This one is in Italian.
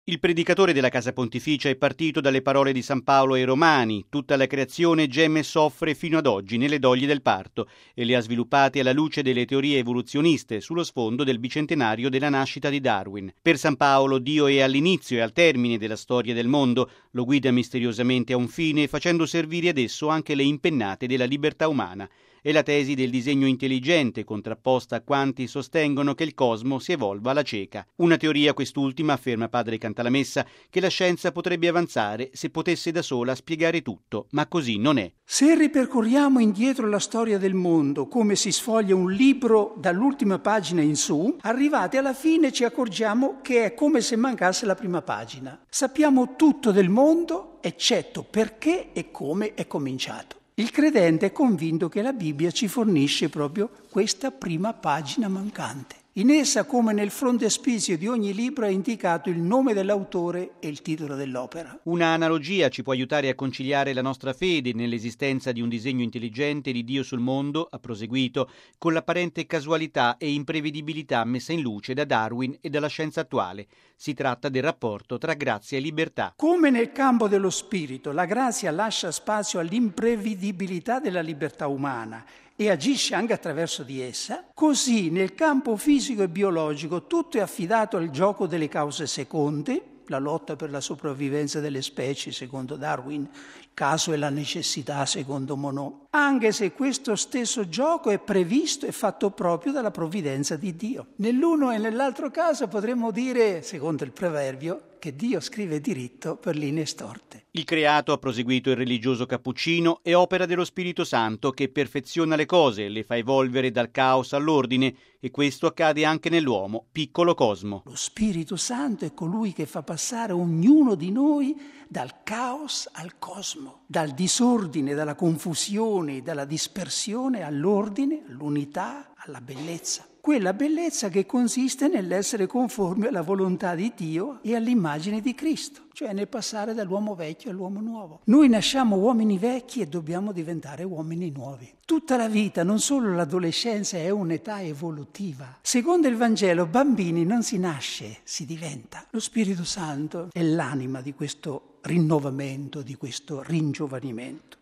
Il predicatore della Casa Pontificia è partito dalle parole di San Paolo ai Romani: tutta la creazione geme e soffre fino ad oggi nelle doglie del parto, e le ha sviluppate alla luce delle teorie evoluzioniste sullo sfondo del bicentenario della nascita di Darwin. Per San Paolo Dio è all'inizio e al termine della storia del mondo, lo guida misteriosamente a un fine, facendo servire ad esso anche le impennate della libertà umana. È la tesi del disegno intelligente, contrapposta a quanti sostengono che il cosmo si evolva alla cieca. Una teoria, quest'ultima, afferma padre Cantalamessa, che la scienza potrebbe avanzare se potesse da sola spiegare tutto, ma così non è. Se ripercorriamo indietro la storia del mondo, come si sfoglia un libro dall'ultima pagina in su, arrivati alla fine ci accorgiamo che è come se mancasse la prima pagina. Sappiamo tutto del mondo, eccetto perché e come è cominciato. Il credente è convinto che la Bibbia ci fornisce proprio questa prima pagina mancante. In essa, come nel frontespizio di ogni libro, è indicato il nome dell'autore e il titolo dell'opera. Una analogia ci può aiutare a conciliare la nostra fede nell'esistenza di un disegno intelligente di Dio sul mondo, ha proseguito, con l'apparente casualità e imprevedibilità messa in luce da Darwin e dalla scienza attuale. Si tratta del rapporto tra grazia e libertà. Come nel campo dello spirito, la grazia lascia spazio all'imprevedibilità della libertà umana e agisce anche attraverso di essa, così nel campo fisico e biologico tutto è affidato al gioco delle cause seconde, la lotta per la sopravvivenza delle specie secondo Darwin, il caso e la necessità secondo Monod, anche se questo stesso gioco è previsto e fatto proprio dalla provvidenza di Dio. Nell'uno e nell'altro caso potremmo dire, secondo il proverbio, che Dio scrive diritto per linee storte. Il creato, ha proseguito il religioso cappuccino, è opera dello Spirito Santo che perfeziona le cose, le fa evolvere dal caos all'ordine, e questo accade anche nell'uomo, piccolo cosmo. Lo Spirito Santo è colui che fa passare ognuno di noi dal caos al cosmo, dal disordine, dalla confusione, dalla dispersione all'ordine, all'unità, alla bellezza. Quella bellezza che consiste nell'essere conformi alla volontà di Dio e all'immagine di Cristo, cioè nel passare dall'uomo vecchio all'uomo nuovo. Noi nasciamo uomini vecchi e dobbiamo diventare uomini nuovi. Tutta la vita, non solo l'adolescenza, è un'età evolutiva. Secondo il Vangelo, bambini non si nasce, si diventa. Lo Spirito Santo è l'anima di questo rinnovamento, di questo ringiovanimento.